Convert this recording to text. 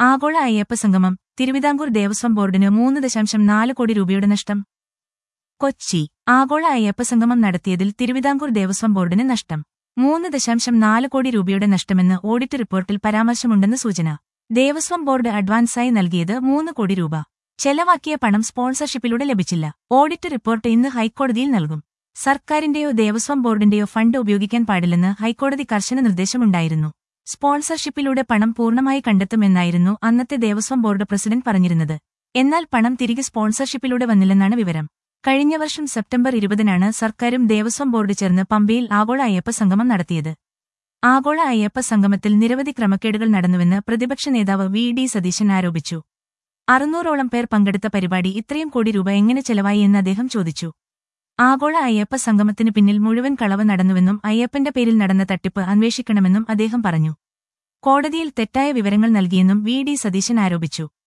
ആഗോള അയ്യപ്പ സംഗമം തിരുവിതാംകൂർ ദേവസ്വം ബോർഡിന് 3.4 കോടി രൂപയുടെ നഷ്ടം. കൊച്ചി ആഗോള അയ്യപ്പ സംഗമം നടത്തിയതിൽ തിരുവിതാംകൂർ ദേവസ്വം ബോർഡിന് നഷ്ടം. 3.4 കോടി രൂപയുടെ നഷ്ടമെന്ന് ഓഡിറ്റ് റിപ്പോർട്ടിൽ പരാമർശമുണ്ടെന്ന് സൂചന. ദേവസ്വം ബോർഡ് അഡ്വാൻസായി നൽകിയത് 3 കോടി രൂപ. ചെലവാക്കിയ പണം സ്പോൺസർഷിപ്പിലൂടെ ലഭിച്ചില്ല. ഓഡിറ്റ് റിപ്പോർട്ട് ഇന്ന് ഹൈക്കോടതിയിൽ നൽകും. സർക്കാരിന്റെയോ ദേവസ്വം ബോർഡിന്റെയോ ഫണ്ട് ഉപയോഗിക്കാൻ പാടില്ലെന്ന് ഹൈക്കോടതി കർശന നിർദ്ദേശമുണ്ടായിരുന്നു. സ്പോൺസർഷിപ്പിലൂടെ പണം പൂർണ്ണമായി കണ്ടെത്തുമെന്നായിരുന്നു അന്നത്തെ ദേവസ്വം ബോർഡ് പ്രസിഡന്റ് പറഞ്ഞിരുന്നത്. എന്നാൽ പണം തിരികെ സ്പോൺസർഷിപ്പിലൂടെ വന്നില്ലെന്നാണ് വിവരം. കഴിഞ്ഞ വർഷം സെപ്റ്റംബർ 20-നാണ് സർക്കാരും ദേവസ്വം ബോർഡ് ചേർന്ന് പമ്പയിൽ ആഗോള അയ്യപ്പ സംഗമം നടത്തിയത്. ആഗോള അയ്യപ്പ സംഗമത്തിൽ നിരവധി ക്രമക്കേടുകൾ നടന്നുവെന്ന് പ്രതിപക്ഷ നേതാവ് വി.ഡി. സതീശൻ ആരോപിച്ചു. 600ഓളം പേർ പങ്കെടുത്ത പരിപാടി ഇത്രയും കോടി രൂപ എങ്ങനെ ചെലവായി എന്ന് അദ്ദേഹം ചോദിച്ചു. ആഗോള അയ്യപ്പ സംഗമത്തിന് പിന്നിൽ മുഴുവൻ കളവ് നടന്നുവെന്നും അയ്യപ്പന്റെ പേരിൽ നടന്ന തട്ടിപ്പ് അന്വേഷിക്കണമെന്നും അദ്ദേഹം പറഞ്ഞു. കോടതിയിൽ തെറ്റായ വിവരങ്ങൾ നൽകിയെന്നും വി.ഡി. സതീശൻ ആരോപിച്ചു.